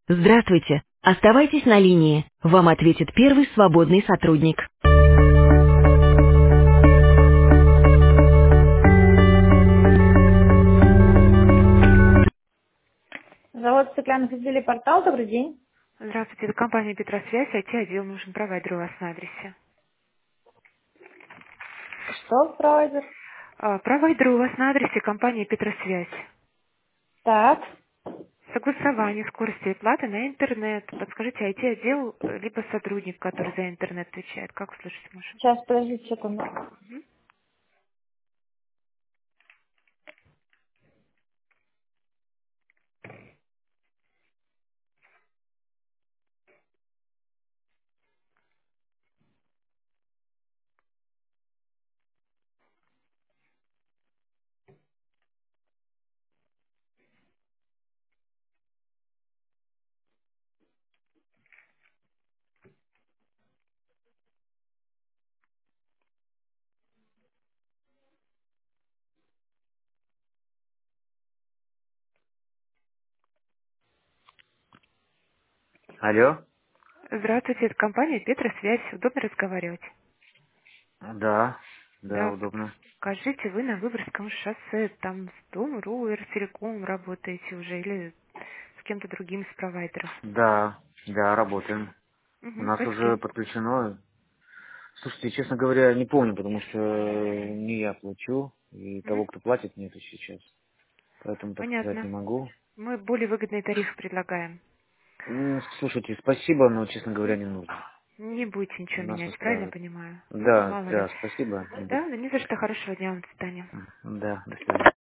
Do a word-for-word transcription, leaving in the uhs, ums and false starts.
Здравствуйте. Оставайтесь на линии. Вам ответит первый свободный сотрудник. Завод стеклянных изделий «Портал». Добрый день. Здравствуйте, это компания «Петросвязь», ай ти-отдел, нужен провайдер у вас на адресе. Что, провайдер? А, провайдер у вас на адресе компании «Петросвязь». Так, Согласование скорости и платы на интернет. Подскажите, ай ти-отдел, э, либо сотрудник, который за интернет отвечает. Как услышать можем? сейчас, подождите секунду. Мгм. Алло? Здравствуйте, это компания «Петросвязь». Удобно разговаривать? Да, да, Да, удобно. скажите, вы на Выборгском шоссе, там с Дом.ру, Эртелеком работаете уже или с кем-то другим из провайдеров? Да, да, работаем. У Угу, нас а с уже кем? подключено. Слушайте, честно говоря, не помню, потому что не я плачу, и того, Мгм. кто платит, нету сейчас. Поэтому так сказать Понятно. не могу. Мы более выгодные тарифы предлагаем. М, Слушайте, спасибо, но, честно говоря, не нужно. Не будете ничего Нас менять, правильно устраивает. понимаю? Ну, Да, мало ли. да, спасибо, не Да, буду. да не за что. Хорошего дня вам. До свидания. Да, до свидания.